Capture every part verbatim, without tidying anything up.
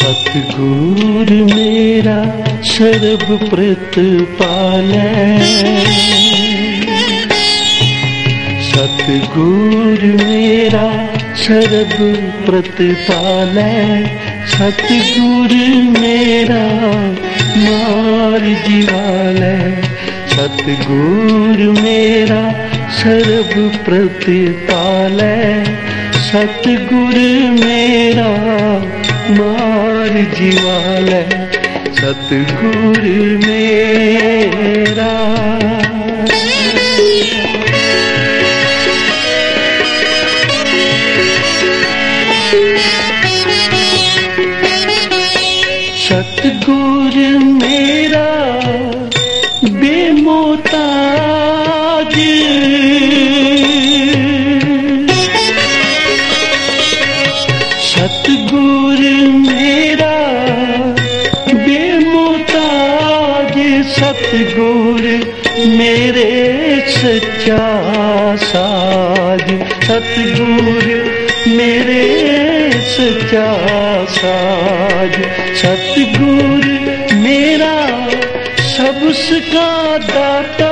सतगुरु मेरा सर्व प्रतिपालै, सतगुरु मेरा सर्व प्रतिपालै, सतगुरु मेरा मार जीवालै, सतगुरु मेरा सर्व प्रतिपालै, सतगुरु मेरा मार जीवालै, सतगुरु मेरा। सतगुरु मेरा बेमोहताज, सतगुरु मेरा बेमोहताज, सतगुरु मेरे सच्चा साज, सतगुरु मेरे सच्चा साज, सतगुरु मेरा सबका दाता,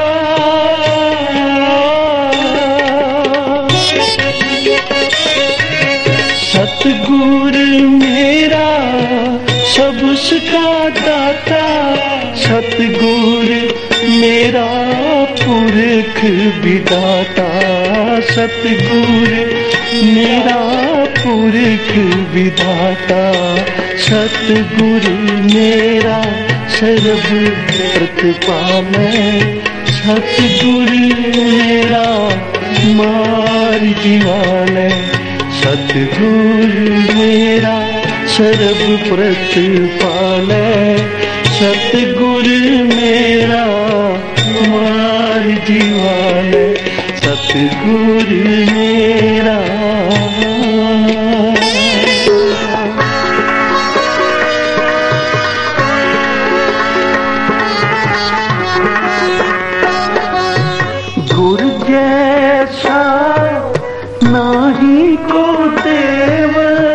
सतगुरु मेरा सबका दाता, सतगुरु मेरा पुरख विधाता, सतगुरु मेरा पुरख विधाता, सतगुरु मेरा सर्व प्रतिपालै, सतगुरु मेरा मार जीवालै, सतगुरु मेरा सर्व प्रतिपालै, सतगुरु मेरा मार जीवालै, सतगुरु मेरा। गुरु जैसा नाही को देव,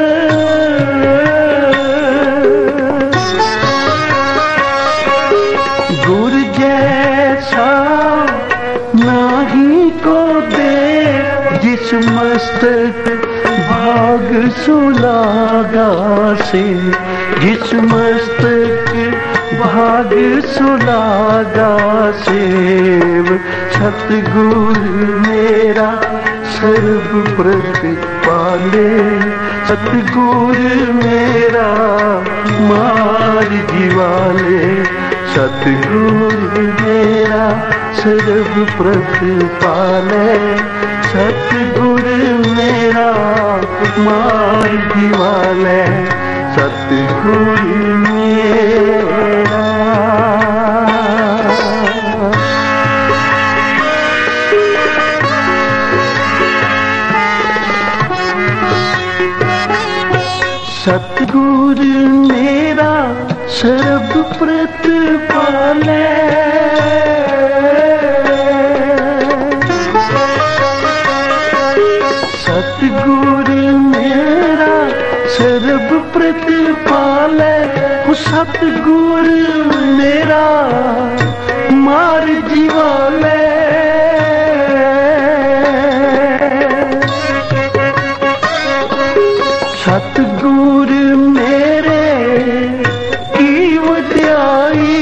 गुरु जैसा नाही को देव, जिस मस्तक भाग सुलागा से, जिस मस्तक भाग सुलागा सेव, सतगुरु मेरा सर्व प्रतिपाले, सतगुरु मेरा मार जीवाले, सतगुरु मेरा सर्व प्रतिपाले, सतगुरु मेरा मार जीवाले, सतगुरु मेरा। सतगुरु मेरा सर्व प्रतिपालै, सतगुरु मेरा सर्व प्रतिपालै, सतगुरु मेरा मार जीवालै, सतगुरु मेरे की वड्याई,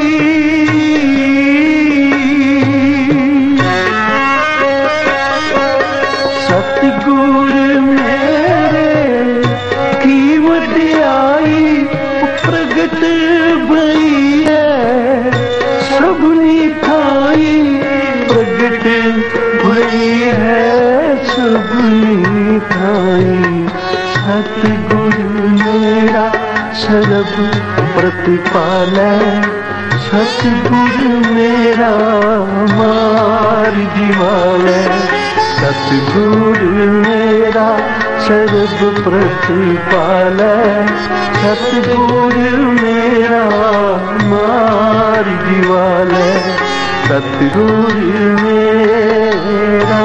सतगुरु मेरे की वड्याई, प्रगट भई है सबनी थाई, प्रगट भई है सबनी थाई, सतगुरु मेरा सर्व प्रतिपालै, सतगुरु मेरा मार जीवालै, सतगुरु मेरा सर्व प्रतिपालै, सतगुरु मेरा मार जीवालै, सतगुरु मेरा।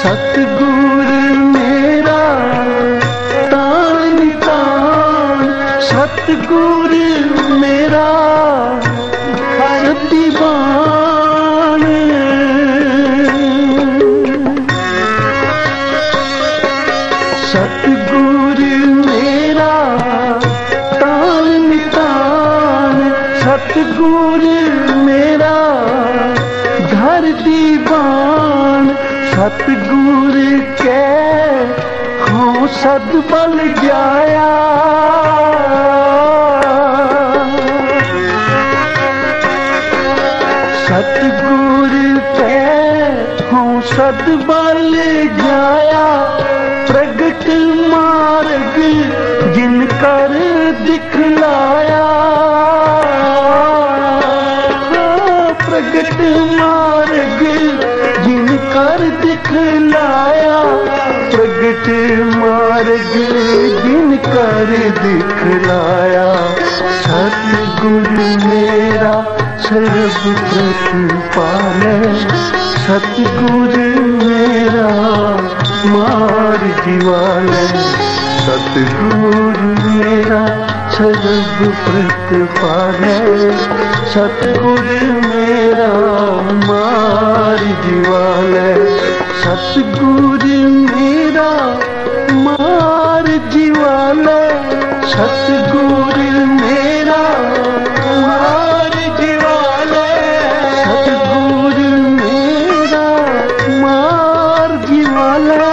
सतगुर मेरा तान तान, सतगुर मेरा सतीबान। सतगुर मेरा तान तान, सतगुर मेरा घर दीवान। सतगुर के हों सद बल जाया, सतगुर के हों सद बल जाया। प्रगट मार्ग जिन कर दिखलाया, प्रगट मार्ग जिन कर दिखलाया। प्रगट मार्ग जिन कर दिखलाया। सतगुर मेरा सर्व प्रतिपालय, सतगुर मेरा मार जीवालय। सतगुर मेरा सर्व प्रतिपालय, सतगुर मेरा मार जीवालय। सतगुर मेरा मार जीवालय, सतगुर मेरा मार जीवालय। सतगुर मेरा मार जीवालय,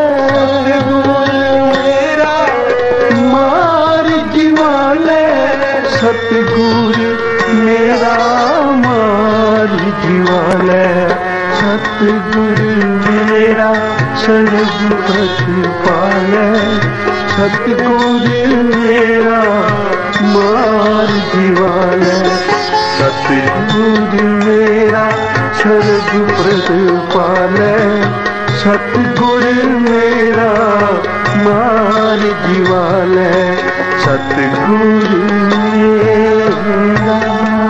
सतगुर मेरा मार जीवालय। सतगुर मेरा सर्व प्रतिपालय, सतगुर मेरा मार जीवालय। सतगुर मेरा सर्व प्रतिपालय, सतगुर मेरा मार जीवालय। सतगुर मेरा।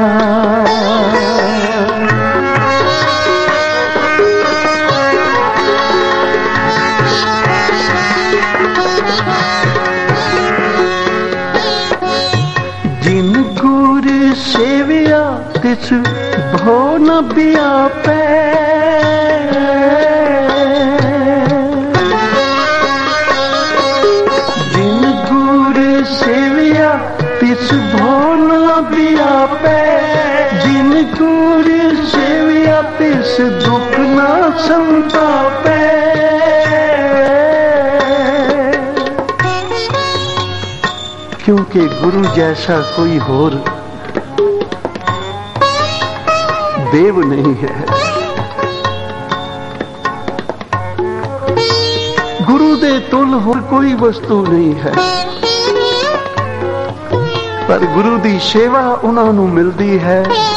जिन गुर सेविया तिस भो न व्यापै, जिन गुर सेविया तिस भो न व्यापै। जिन गुर सेविया तिस दुख न संतापै। क्योंकि गुरु जैसा कोई होर देव नहीं है। गुरु दे तुल होर कोई वस्तु नहीं है। पर गुरु दी सेवा उन्हां नूं मिलदी है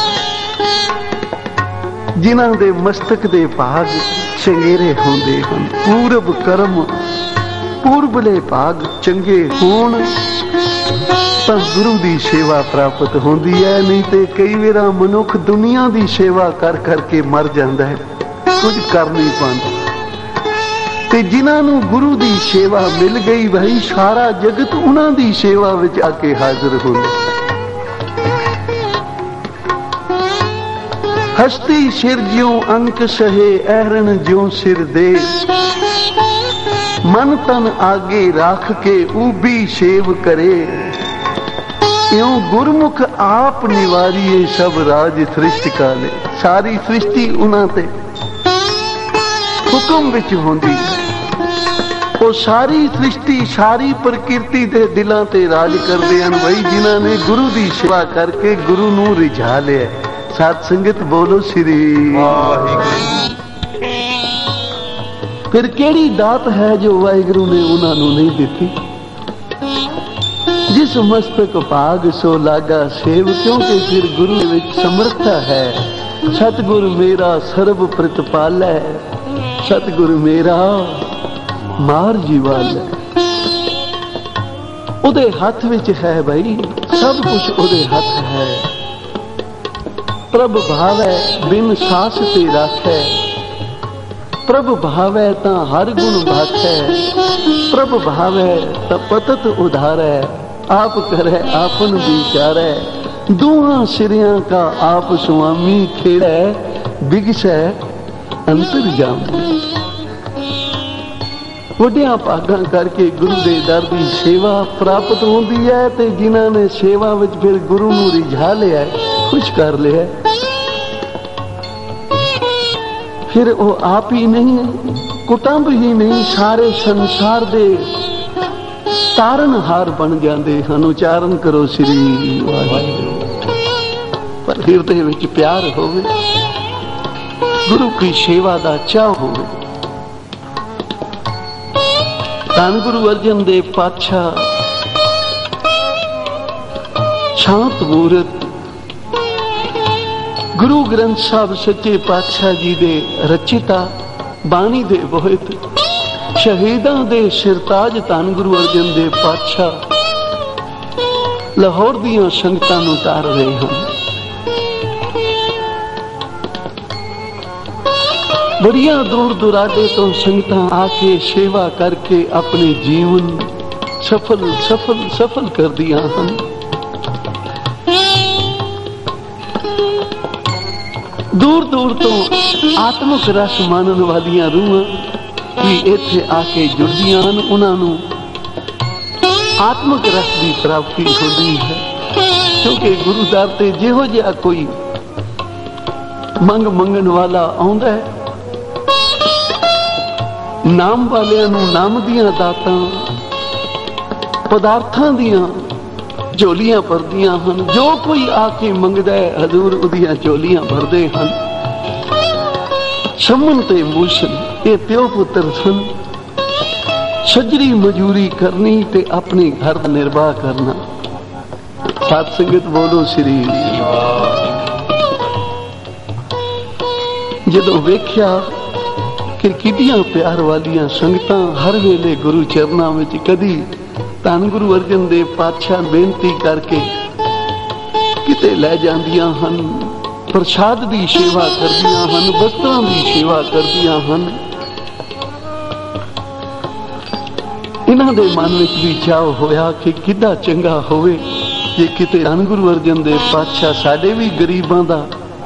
जिन्हां दे मस्तक दे भाग चंगेरे होंदे हन। पूरब कर्म पूरबले भाग चंगे होण तां गुरु दी सेवा प्राप्त होंदी है। नहीं तो कई वेरा मनुख दुनिया दी सेवा कर करके मर जांदा है, कुछ कर नहीं पांदा। ते जिन्हां नूं गुरु दी सेवा मिल गई भाई सारा जगत उन्हां दी सेवा विच आके हाजिर होंदा। हस्ती सिर ज्यों अंक सहे ऐरण ज्यों सिर दे। मन तन आगे राख के ऊबी सेव करे। इਉਂ गुरमुख आप निवारिए सब राज सृष्टि काले। सारी सृष्टि उन्हां ते हुक्म विच होंदी है। वो सारी सृष्टि सारी प्रकृति दे दिलां ते राज करदे हन भाई जिन्हां ने गुरु दी सेवा करके गुरु नूं रिझा लिया। साध संगत बोलो श्री वाहिगुरू। फिर केड़ी दात है जो वाहिगुरू ने उन्हां नूं नहीं दित्ती। जिस मस्तक भाग सो लागा सेव, क्योंकि फिर गुरु विच समर्था है। सतगुर मेरा सर्व प्रतिपालय, सतगुर मेरा मार जीवालय। उदे हाथ विच है भाई सब कुछ उदे हाथ है। प्रभ भावै बिन सास ते राखै, प्रभ भावै तां हर गुण भाखै, प्रभ भावै तां पतत उधारै, आप करे आपन विचारै, दोहां सिरियां का आप स्वामी खेड़ै, बिगसै अंतरजामी। वड्डियां भागां करके गुरु दे दर दी सेवा प्राप्त होंदी है, ते जिन्हां ने सेवा विच फिर गुरु नूं रिझा लिया, खुश कर लिया, फिर वो आप ही नहीं, कुटुंब ही नहीं, सारे संसार दे तारनहार बन जाते हैं। उच्चारण करो श्री वाहिगुरू। पर हिरदे विच प्यार होवे, गुरु की सेवा दा चाह होवे। धन गुरु अर्जन देव पातशाह शांत मूर्त गुरु ग्रंथ साहब सच्चे पातशाह जी दे रचिता बाणी दे बोहित शहीदां दे सिरताज धन गुरु अर्जन देव पातशाह लाहौर दियां संगतां नूं तार रहे हैं। बड़िया दूर दुराडे तो संगतां आके सेवा करके अपने जीवन सफल सफल सफल कर दिया हैं। दूर दूर तो आत्मक रस मानन वालियां रूहां भी इत्थे आके जुड़दियां हन, उन्हां नूं आत्मक रस की प्राप्ति होती है। क्योंकि गुरु दर ते जिहो जिहा कोई मंग मंगन वाला आउंदा है, नाम वालियां नूं नाम दियां दातां पदार्थां दियां झोलियां भरदियां हन। जो कोई आके मंगदा है हजूर उदियां झोलियां भरदे हन। शमन ते मूशन ये प्यो पुत्र सन, सजरी मजूरी करनी ते अपने घर का निर्वाह करना। सात संगत बोलो श्री। जदों वेख्या कि किडियां प्यार वालियां संगतां हर वेले गुरु चरनां विच कदी धन गुरु अर्जन देव पातशाह बेनती करके किते लै जांदियां हन, प्रसाद की सेवा करदियां हन, वस्त्रां की सेवा करदियां हन। इन्हां दे मन विच भी चाह होया कि कितना चंगा होवे जे किते धन गुरु अर्जन देव पातशाह साडे भी गरीबां दा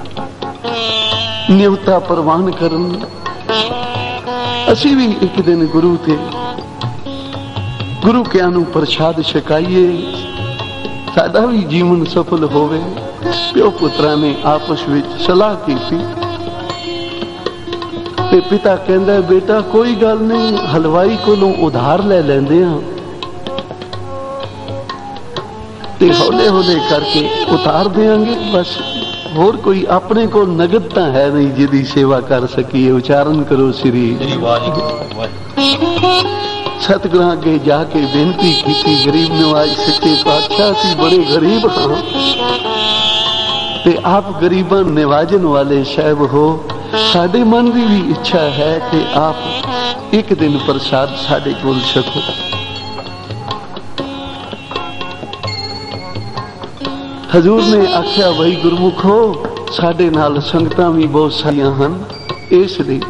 न्योता प्रवान करन, असी भी एक दिन गुरु थे गुरु क्या नूं प्रसाद छकाइए, साडा भी जीवन सफल होवे। प्यो पुत्रा ने आपस विच सलाह की ते पिता कहंदा बेटा कोई गल नहीं, हलवाई कोलों उधार ले लैंदे हां ते हौले हौले करके उतार देंगे, बस होर कोई अपने को नगद तो है नहीं जिहदी सेवा कर सकीए। उच्चारण करो श्री। सतगुरां अगे जाके बेनती की, गरीब नवाज सच्चे पातशाह सी बड़े गरीब हाँ ते आप गरीबां निवाजन वाले साहब हो, साडे मन की भी इच्छा है कि आप एक दिन प्रसाद साडे कोल छको। हजूर ने आख्या भाई गुरमुखो साडे नाल संगतां भी बहुत सारियां हन, इसलिए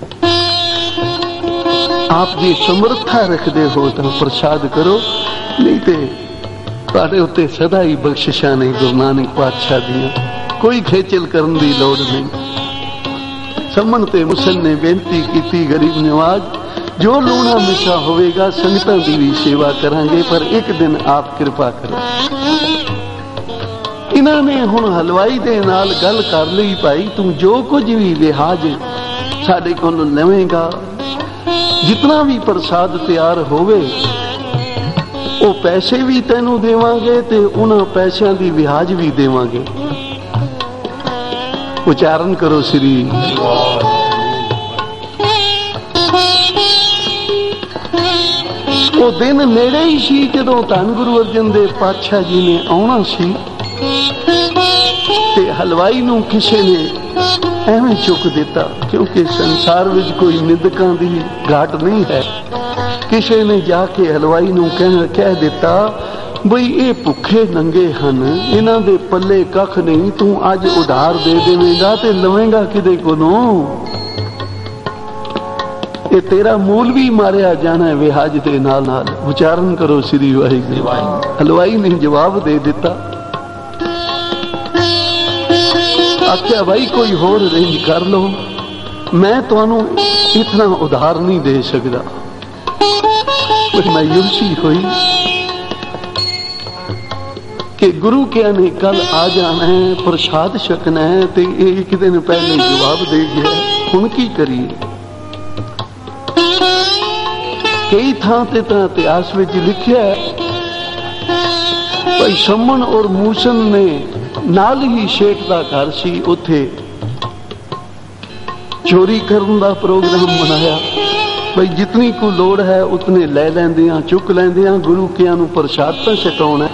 आप जी समर्था रखते हो तो प्रसाद करो, नहीं तो तुहाडे उत्ते सदा ही बख्शिशां ने गुरु नानक पातशाह दियां, कोई खेचल करन दी लोड़ नहीं। समन ते मुसन ने बेनती की, गरीब नवाज जो लूणा मिठा होवेगा संगतां दी भी सेवा करांगे, पर एक दिन आप कृपा करो। इन्हां ने हुण हलवाई दे नाल गल कर लई, भाई तू जो कुछ भी लिहाज साडे कोलों लवेगा, जितना भी प्रसाद तैयार होवे वो पैसे भी तेनू देवांगे ते उन्हां पैसों की ब्याज भी देवांगे। उच्चारण करो श्री। वो दिन नेड़े ही सी जदों धन गुरु अर्जन देव पातशाह जी ने आउणा सी ते हलवाई नूं किसे ने एवं चुक दिता, क्योंकि संसार विच कोई निंदकां दी घाट नहीं है। किसी ने जाके हलवाई नूं कह कह दिता बई ये भुखे नंगे हन, इन्हां दे पल्ले कख नहीं, तू अज उधार दे देवेगा ते लवेगा किदे कोलों। कि तेरा मूल भी मारिया जाना है विहाज दे नाल नाल। उचारण करो श्री वाहिगुरू। हलवाई ने जवाब दे दिता, आख्या भाई कोई होर रेंज कर लो, मैं तुहानू इतना उधार नहीं दे सकता। पर मायूसी हुई कि गुरु क्या ने कल आ जाना है, प्रसाद छकना है, तो एक दिन पहले जवाब दे गया, हुण की करिए। कई थां ते तां इतिहास विच लिखिया है भाई शमन और मूसन ने नाल ही शेख दा घर सी, उत्थे चोरी करने का प्रोग्राम बनाया। भाई जितनी को लोड़ है उतने ले लेंदियां, चुक लेंदियां, गुरु कियां नूं प्रसाद तो छकाउणा।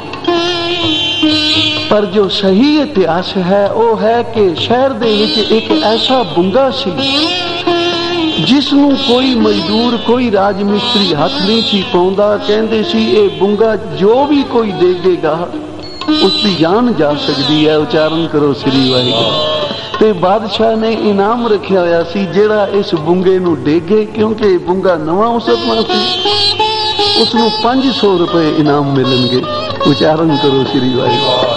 पर जो सही इतिहास है वो है कि शहर दे विच एक ऐसा बुंगा सी जिसनों कोई मजदूर कोई राज मिस्त्री हाथ नहीं सी पाउंदा। कहंदे सी ये बुंगा जो भी कोई देगेगा उसकी जान जा सकती है। उचारण करो श्री वाहिगुरू। ते बादशाह ने इनाम रखिया होया सी जेड़ा इस बुंगे नूं डेगे, क्योंकि बुंगा नवा उसरना सी, उसनूं पांच सौ रुपए इनाम मिलणगे। उचारण करो श्री वाहिगुरू।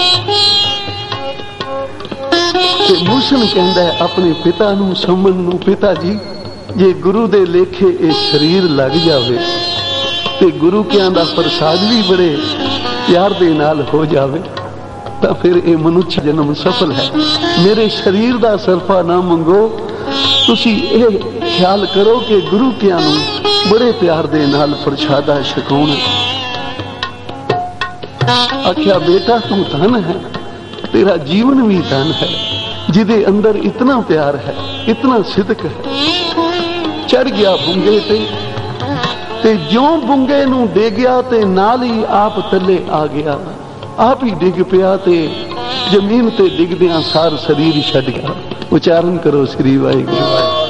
ते मूसन कहंदा है अपने पिता नूं समन नूं, पिता जी जे गुरु दे लेखे ये शरीर लग जावे ते गुरु कियां दा प्रसाद भी बड़े प्यार दे नाल हो जावे तो फिर ये मनुष्य जन्म सफल है। मेरे शरीर दा सरफा ना मंगो, तुसी ये ख्याल करो कि गुरु कियां नूं बड़े प्यार दे नाल प्रसादा छकाउणा। आख्या बेटा तू धन है, तेरा जीवन भी धन है, जिदे अंदर इतना प्यार है, इतना सिदक है। चढ़ गया बुंगे ते, ते जो बुंगे नूं दे गया ते नाल ही आप थल्ले आ गया, आप ही डिग पिया ते जमीन ते डिगदियां सार शरीर छड्ड गया। उचारण करो श्री वाहिगुरू।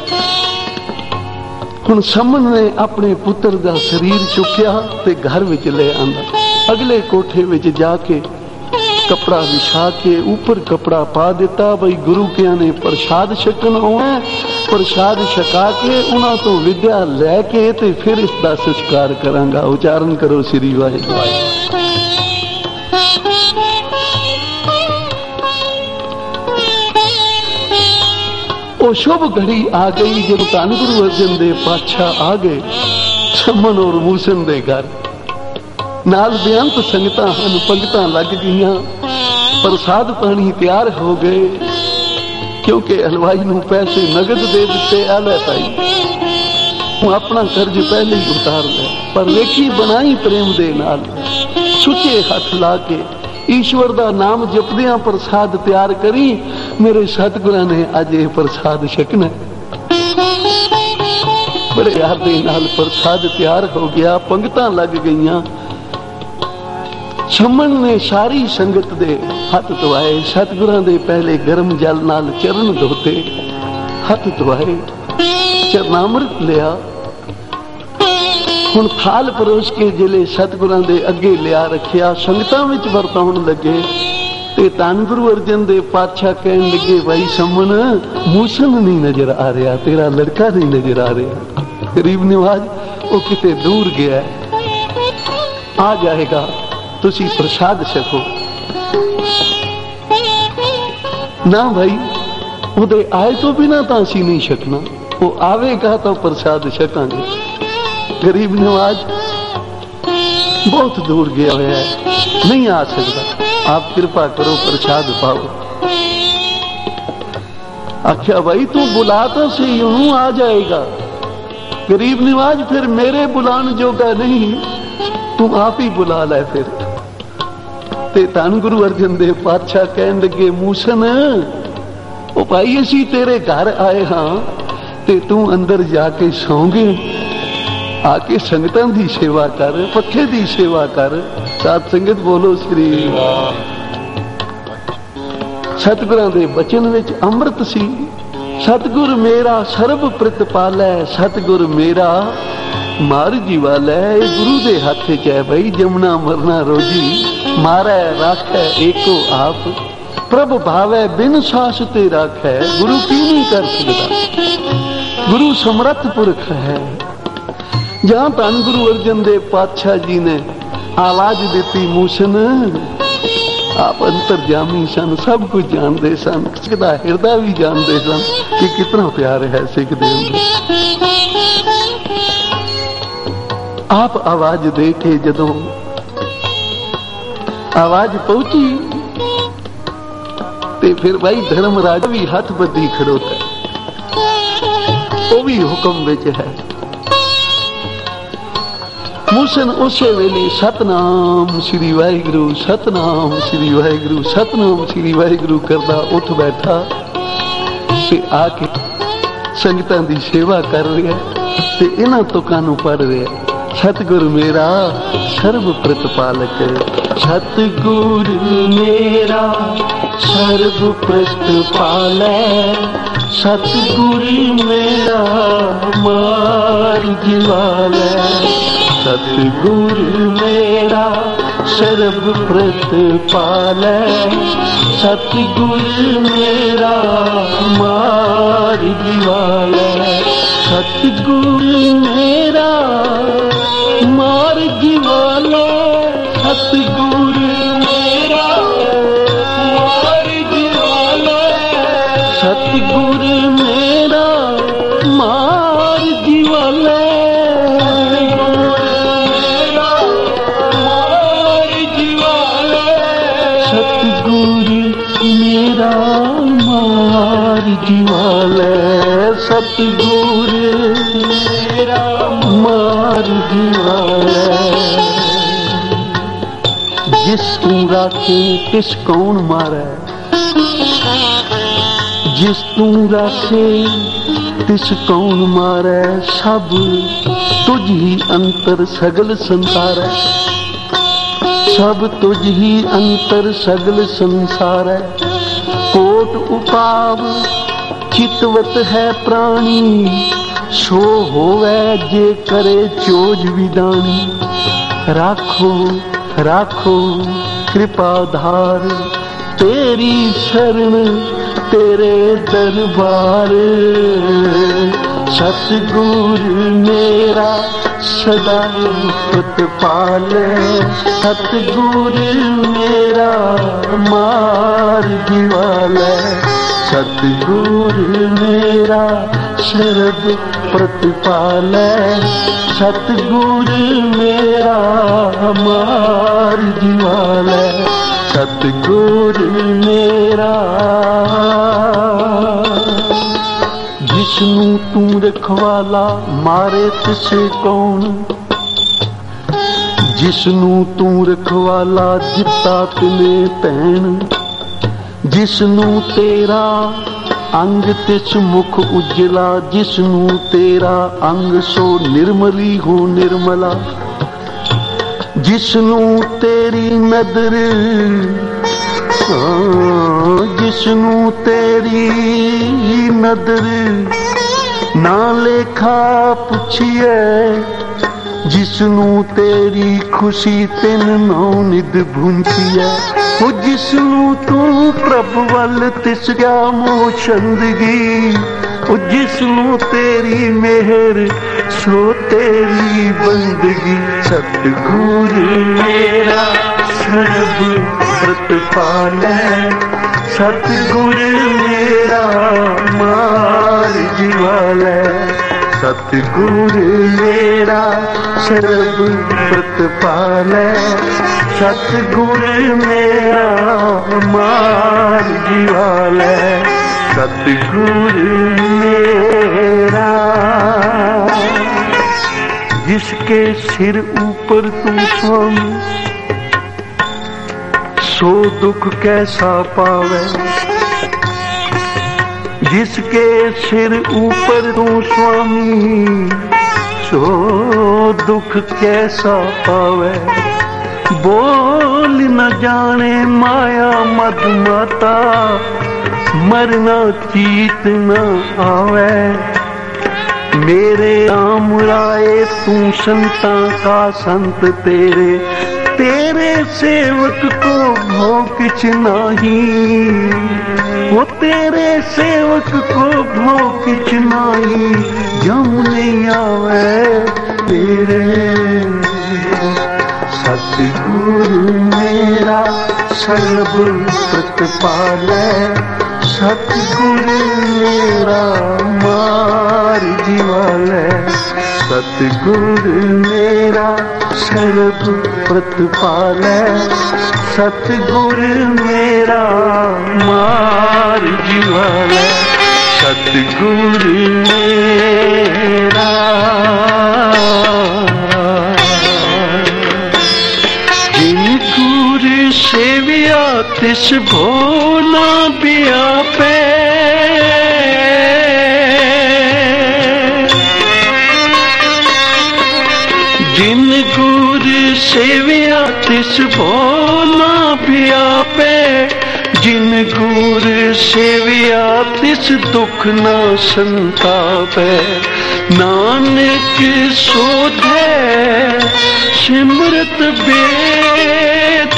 हुण समन ने अपने पुत्र दा शरीर चुक्या ते घर विच ले आंदा। अगले कोठे विच जाके कपड़ा विछा के ऊपर कपड़ा पा दिता। भाई गुरु कियां ने प्रसाद छकन आउणा, प्रसाद छका के उन्हां तो विद्या लैके ते फिर इसका संस्कार करांगा। उचारण करो श्री वाहिगुरू। वो शुभ घड़ी आ गई जब धन गुरु अर्जन देव पातशाह आ गए समन और मूसन दे घर। नाल बेअंत संगतां हन, पंगतां लग गईयां, प्रसाद पानी तैयार हो गए, क्योंकि हलवाई नूं पैसे नगद दे दिते। आ लै ताई तूं अपना कर्ज पहले ही उतार ले, पर वेखी बनाई प्रेम दे नाल, सुचे हथ ला के ईश्वर दा नाम जपदियां प्रसाद तैयार करी। मेरे सतगुरां ने अज ये प्रसाद छकना। बड़े प्यार दे नाल प्रसाद तैयार हो गया, पंगतां लग गईयां। समन ने सारी संगत दे हथ धोए, सतगुरां दे पहले गर्म जल नाल चरण धोते, हथ धोए, चरनामृत लिया। हुण थाल परोस के जिले सतगुरां दे अगे लिया रखिया, संगतां विच वरताउण लगे। ते धन गुरु अर्जन देव पातशाह कहन लगे, भाई समन मूसन नहीं नजर आ रहा, तेरा लड़का नहीं नजर आ रहा। गरीब निवाज वो किते दूर गया, आ जाएगा, तुसी प्रसाद छको। ना भाई उदे आए तो बिना तो असी नहीं छकना, वो आवेगा तो प्रसाद छकांगे। गरीब नवाज बहुत दूर गया हुआ है, नहीं आ सकता, आप कृपा करो प्रसाद पाओ। आख्या भाई तू बुला तो सही, यूं आ जाएगा। गरीब नवाज फिर मेरे बुलाने जोगा नहीं, तू आप ही बुला ले। फिर ते धन गुरु अर्जन देव पातशाह कहन लगे, मूसन ओ भाई असी तेरे घर आए हाँ, ते तू अंदर जाके सौंगे, आके संगतां दी सेवा कर, पक्खे दी सेवा कर। साथ संगत बोलो श्री। सतगुरां दे बचन विच अमृत सी। सतगुर मेरा सर्ब प्रतिपालै, सतगुर मेरा मार जीवालै। गुरु दे हाथ च है भाई, जमना मरना रोजी, मारै राखै एको आप, प्रभ भावै बिन सास ते राखै। गुरु की नहीं कर सकता। गुरु समर्थ पुरख है। जहां धन गुरु अर्जन देव पातशाह जी ने आवाज दी मूसन, आप अंतरजामी सन, सब कुछ जानते सन, सिखदा हृदय भी जानते सन कि कितना प्यार है सिख देव। आप आवाज देखे, जदों आवाज पहुंची ते फिर भाई धर्मराज भी हथ बद्धी खड़ोता, वो भी हुक्म विच है। मूसन उसे वेले सतनाम श्री वाहिगुरु, सतनाम श्री वाहिगुरु, सतनाम श्री वाहिगुरु करदा उठ बैठा ते आके संगतां दी सेवा कर रहा ते इन्हां तुकां नूं पढ़ रहा। सतगुर मेरा सर्व प्रतिपालक, सतगुर मेरा सर्व प्रतिपालक, सतगुर मेरा मार्ग वाला, सतगुर मेरा सर्व प्रतिपालक, सतगुर मेरा मार्ग वाला, सतगुर मेरा मार्ग वाला, सतगुर मेरा मार्ग वाला, सतगुर मेरा मार्ग वाला, सतगुर मेरा मार्ग वाला, सतगुर मेरा मार्ग वाला। जिस तू राखे तिस कौन मारै, जिस तू राखे तिस कौन मारै, सब तुझ ही अंतर सगल संसार है, सब तुझ ही अंतर सगल संसार है। कोट उपाव चितवत है प्राणी, सो होवे जे करे चोज विदानी। राखो राखो कृपाधार, तेरी शरण तेरे दरबार, सतगुर मेरा सदा प्रतिपाल, सतगुर मेरा मार्ग वाला, सतगुर मेरा सर्व प्रतिपाल, सतगुर मेरा मार्ग वाला, सतगुर मेरा। जिसनू तू रखवाला मारे तिसे कौन, जिसनू तू रखवाला जिता तिने भैन, जिसनू तेरा अंग तिस मुख उजला, जिसनू तेरा अंग सो निर्मली हो निर्मला, जिसनू तेरी नदर, जिसनू तेरी नदर ना लेखा पुछिए, जिसनू तेरी खुशी तिन नौ निद भुंचिए, ओ जिसनू तू प्रभ वल तिस क्या मोह चंदगी, ओ जिसनू तेरी मेहर सो तेरी बंदगी। सतगुर मेरा सर्व प्रतिपाल, सतगुर मेरा मार्ग वाला, सतगुर मेरा सर्व प्रतिपाल, सतगुर मेरा मार्ग वाला, सतगुर मेरा। जिसके सिर ऊपर तू स्वामी, सो दुख कैसा पावे, जिसके सिर ऊपर तू स्वामी, सो दुख कैसा पावे। बोल न जाने माया मद माता, मरना चीत न आवे। मेरे राम राय तू संता का संत तेरे, तेरे सेवक को भोग किछ नहीं, वो तेरे सेवक को भोग किछ नहीं, जम नहीं आवे तेरे। सतगुरु मेरा सर्ब प्रतिपालै, सतगुरु मेरा मार जीवालै। सतगुरु मेरा सर्ब प्रतिपालै, सतगुरु मेरा मार जीवालै। सतगुरु मेरा जिन गुरु सेविया तिस भोला बियापे। जिन गुरु सेविया तिस भोला बियापे, जिन गुरु सेविया तिस दुख ना संतापे। नानक सोधे सिमरत बेद,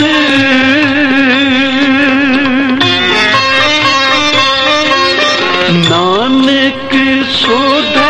नानक सोधे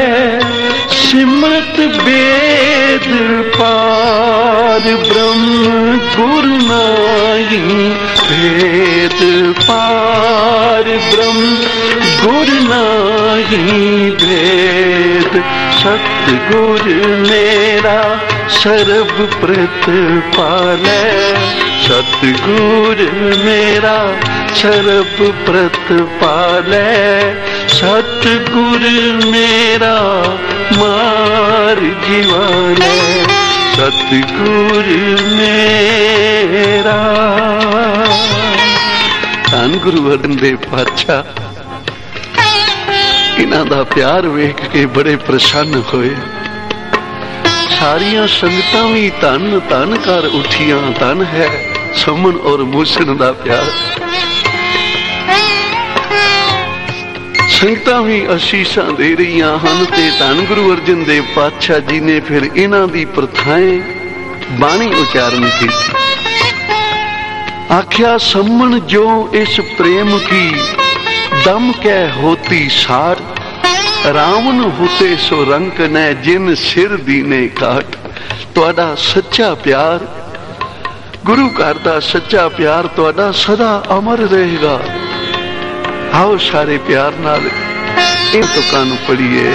सिमरत बेद। पार ब्रह्म गुरु नाहि भेद, पार ब्रह्म गुरु नाहि भेद। सतगुरु मेरा सर्ब प्रतिपालै, सतगुरु मेरा सर्ब प्रतिपालै। सतगुरु मेरा मार जीवालै, सतगुरु मेरा। धन गुरु अर्जन देव पातशाह इन्हां दा प्यार वेख के बड़े प्रसन्न होए। सारियां संगतां भी धन धन कर उठियां, धन है सुमन और मूसन दा प्यार। संगतां भी आशीषां दे रही हैं ते धन गुरु अर्जन देव पातशाह जी ने फिर इन्हां दी प्रथाएं बाणी उचारण की। आख्या सम्मन जो इस प्रेम की दम कै होती सार, रावण होते सो रंक ने जिन सिर दीने काट। तुहाडा सच्चा प्यार गुरु घर दा सच्चा प्यार तुहाडा सदा अमर रहेगा। आओ सारे प्यार नाल इन तुकां नूं पढ़िए।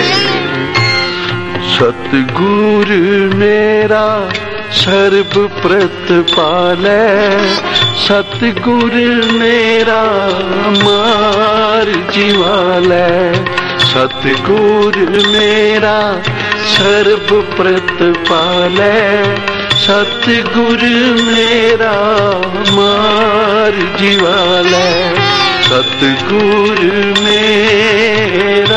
सतगुरु मेरा सर्ब प्रतिपालै, सतगुरु मेरा मार जीवालै। सतगुरु मेरा सर्ब प्रतिपालै, सतगुरु मेरा मार जीवालै। सतगुरु मेरा।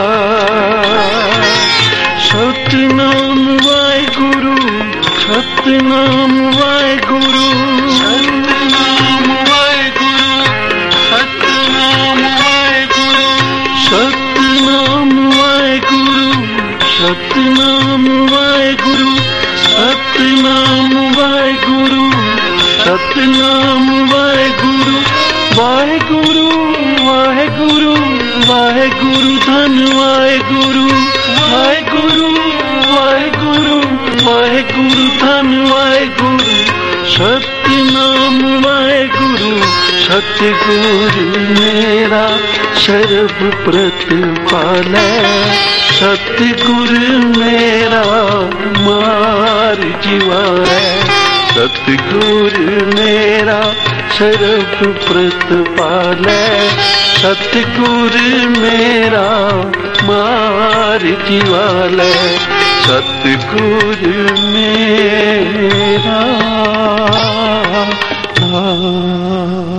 सतनाम वाहिगुरु, सतनाम वाहिगुरु, सतनाम वाहिगुरु, सतनाम वाहिगुरु, सतनाम वाहिगुरु, सतनाम वाहिगुरु, सतनाम वाहिगुरु, सतनाम वाहिगुरु। वाहेगुरु वाहेगुरु वाहेगुरु धन वाहेगुरु, वाहेगुरु वाहेगुरु वाहेगुरु धन वाहेगुरु। सतनाम वाहेगुरु। सतगुरु मेरा सर्ब प्रतिपालै, सतगुरु मेरा मार जीवारै। सतगुरु मेरा सर्ब प्रतिपालै, सतगुरु मेरा मार जीवालै। सतगुरु मेरा